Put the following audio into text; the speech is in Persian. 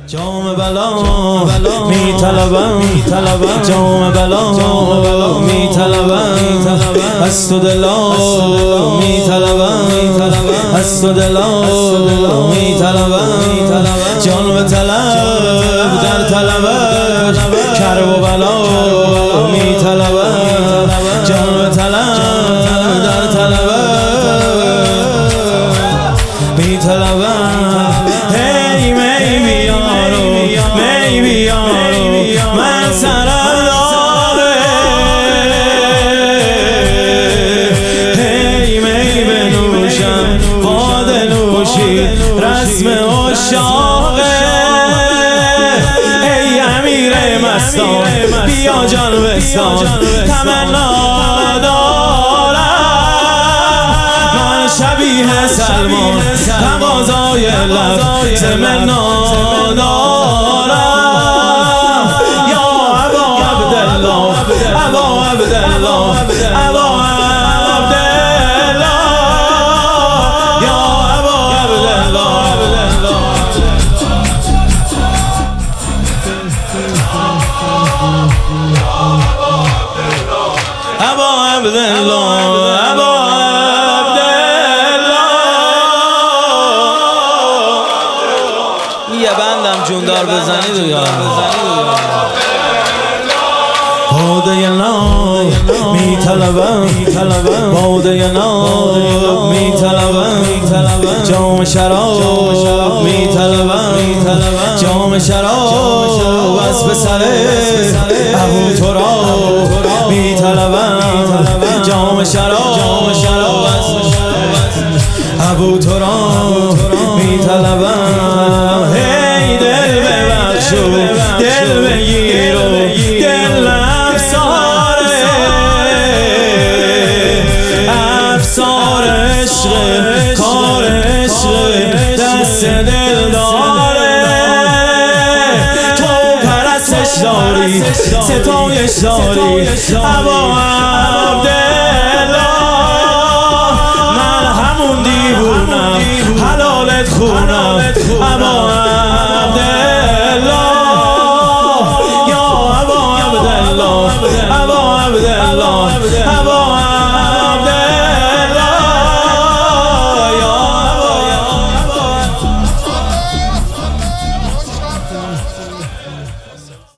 جام بلا می طلبم جام بلا می طلبم از تو دلا می طلبم از تو دلا می طلبم جان به طلب در طلبش کرب و بلا می طلبم جان به طلب در طلبش می طلبم هی می بیارو من سرم داره هی می بنوشم باده نوشی رسم عشاقه ای امیر مستان بیا جان بستان تمنا دارم من شبیه سلمان تقاضای لب تمنا دارم یا ابا عبدالله ابا عبدالله ابا عبدالله یا ابا عبدالله ابا عبدالله ابا یه بندم جوندار بزنید و یا باده ناب می طلبم باده ناب می طلبم جام شراب می طلبم جام شراب از پسر ابو تراب می طلبم جام شراب ابو تراب می طلبم هی دل ببخشو دل بگیر و دل افسار عشق کار عشق دست دل داره تو پرستش داری ستایش داری ابا عبدالله من همون دیوونم حلالت خونم ابا عبدالله یا ابا عبدالله ابا عبدالله